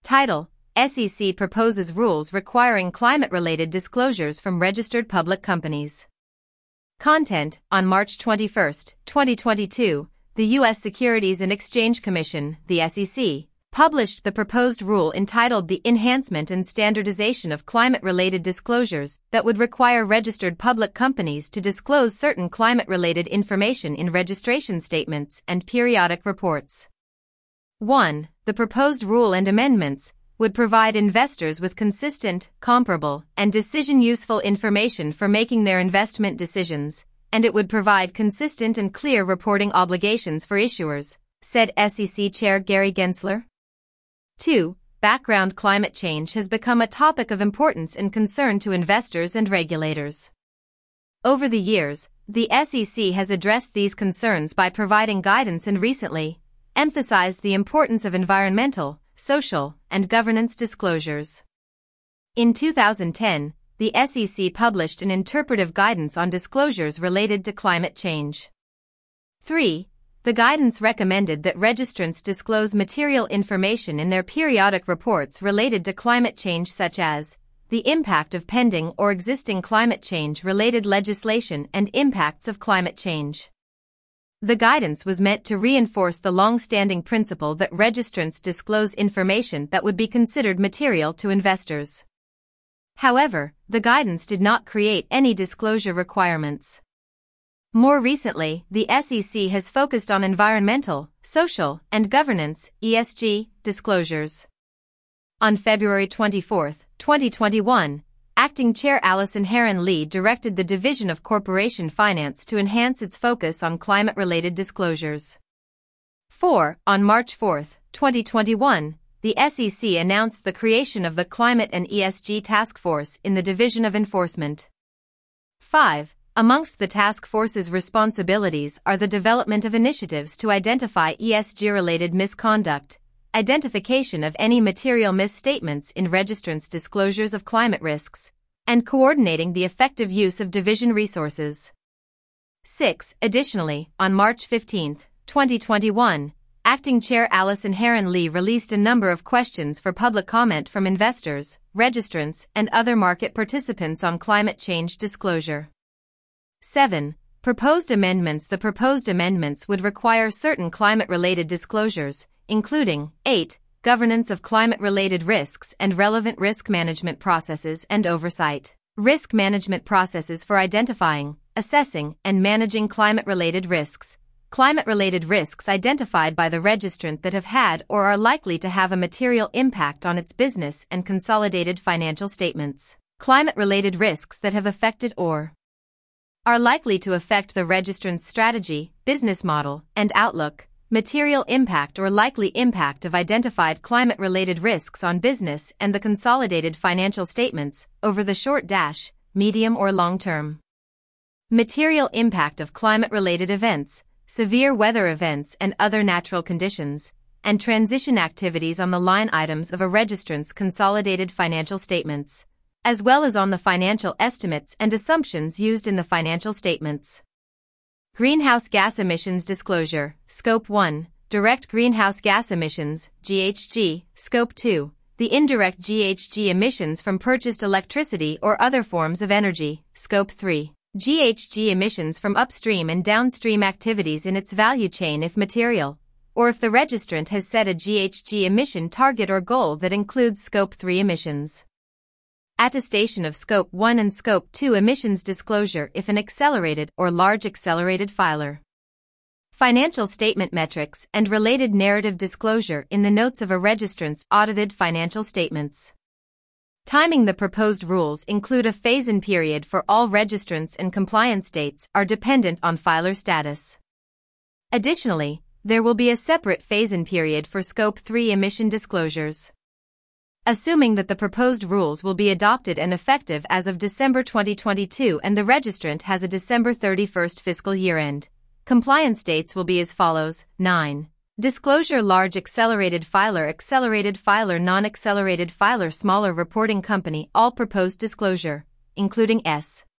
Title: SEC proposes rules requiring climate-related disclosures from registered public companies. Content: On March 21, 2022, the U.S. Securities and Exchange Commission, the SEC, published the proposed rule entitled The Enhancement and Standardization of Climate-Related Disclosures that would require registered public companies to disclose certain climate-related information in registration statements and periodic reports. 1. The proposed rule and amendments would provide investors with consistent, comparable, and decision-useful information for making their investment decisions, and it would provide consistent and clear reporting obligations for issuers, said SEC Chair Gary Gensler. 2. Background: climate change has become a topic of importance and concern to investors and regulators. Over the years, the SEC has addressed these concerns by providing guidance and recently emphasized the importance of environmental, social, and governance disclosures. In 2010, the SEC published an interpretive guidance on disclosures related to climate change. 3. The guidance recommended that registrants disclose material information in their periodic reports related to climate change, such as the impact of pending or existing climate change-related legislation and impacts of climate change. The guidance was meant to reinforce the long-standing principle that registrants disclose information that would be considered material to investors. However, the guidance did not create any disclosure requirements. More recently, the SEC has focused on environmental, social, and governance (ESG) disclosures. On February 24, 2021, Acting Chair Allison Herron-Lee directed the Division of Corporation Finance to enhance its focus on climate-related disclosures. 4. On March 4, 2021, the SEC announced the creation of the Climate and ESG Task Force in the Division of Enforcement. 5. Amongst the task force's responsibilities are the development of initiatives to identify ESG-related misconduct, identification of any material misstatements in registrants' disclosures of climate risks, and coordinating the effective use of division resources. 6. Additionally, on March 15, 2021, Acting Chair Allison Herron-Lee released a number of questions for public comment from investors, registrants, and other market participants on climate change disclosure. 7. Proposed amendments. The proposed amendments would require certain climate-related disclosures, including 8. Governance of climate-related risks and relevant risk management processes and oversight. Risk management processes for identifying, assessing, and managing climate-related risks. Climate-related risks identified by the registrant that have had or are likely to have a material impact on its business and consolidated financial statements. Climate-related risks that have affected or are likely to affect the registrant's strategy, business model, and outlook. Material impact or likely impact of identified climate-related risks on business and the consolidated financial statements over the short, medium or long term. Material impact of climate-related events, severe weather events and other natural conditions, and transition activities on the line items of a registrant's consolidated financial statements, as well as on the financial estimates and assumptions used in the financial statements. Greenhouse gas emissions disclosure, Scope 1, direct greenhouse gas emissions, GHG, Scope 2, the indirect GHG emissions from purchased electricity or other forms of energy, Scope 3, GHG emissions from upstream and downstream activities in its value chain if material, or if the registrant has set a GHG emission target or goal that includes Scope 3 emissions. Attestation of Scope 1 and Scope 2 emissions disclosure if an accelerated or large accelerated filer. Financial statement metrics and related narrative disclosure in the notes of a registrant's audited financial statements. Timing. The proposed rules include a phase-in period for all registrants and compliance dates are dependent on filer status. Additionally, there will be a separate phase-in period for Scope 3 emission disclosures. Assuming that the proposed rules will be adopted and effective as of December 2022 and the registrant has a December 31 fiscal year end, compliance dates will be as follows: 9. Disclosure: large accelerated filer, non-accelerated filer, smaller reporting company. All proposed disclosure, including S.